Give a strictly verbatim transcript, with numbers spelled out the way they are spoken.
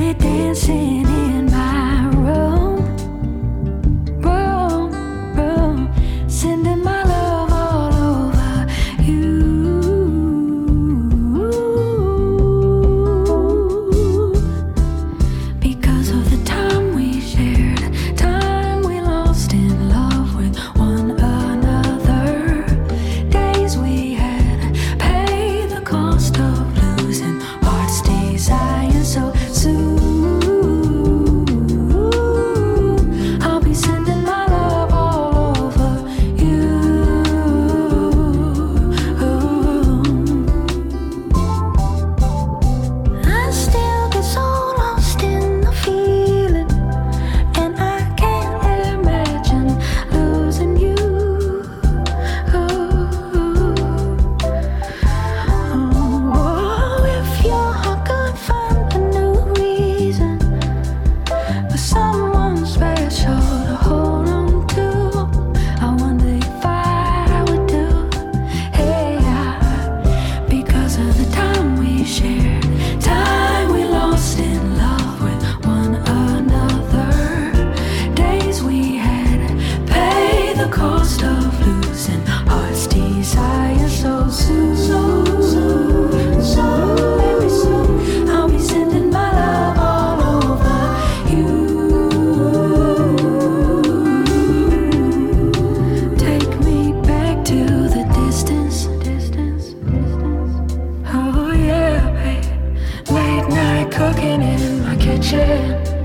dancing in my room, room, room, sending my love all over you. Because of the time we shared, time we lost in love with one another, days we had paid the cost of losing heart's desire so soon. I'll be sending my love all over you. I still get so lost in the feeling, and I can't imagine losing you. Oh, if your heart could find a new reason for someone special to hold on to, I wonder if I would do. Hey, I, because of the time we shared, time we lost in love with one another, days we had paid the cost of losing heart's desire so soon. So soon, so very soon, I'll be sending my love all over you. Take me back to the distance, distance, distance. Oh yeah, babe. Late night cooking in my kitchen.